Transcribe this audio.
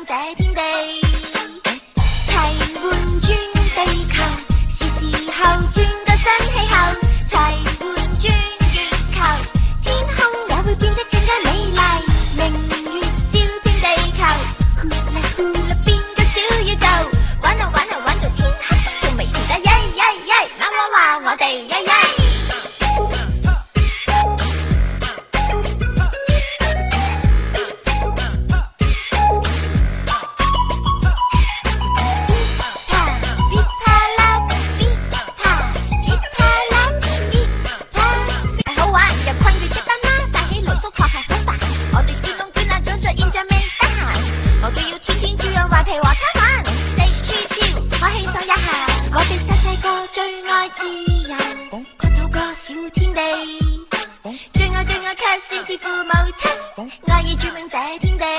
這天地。齊換轉地球，是時候轉個新氣候。齊換轉月球，天空也會變得更加美麗。明月照遍地球，呼啦呼啦變個小宇宙。玩啊玩啊玩到天黑都仲未停得，耶耶耶！媽媽話我哋耶耶。最愛卻是自父母親，愛意注滿這天地。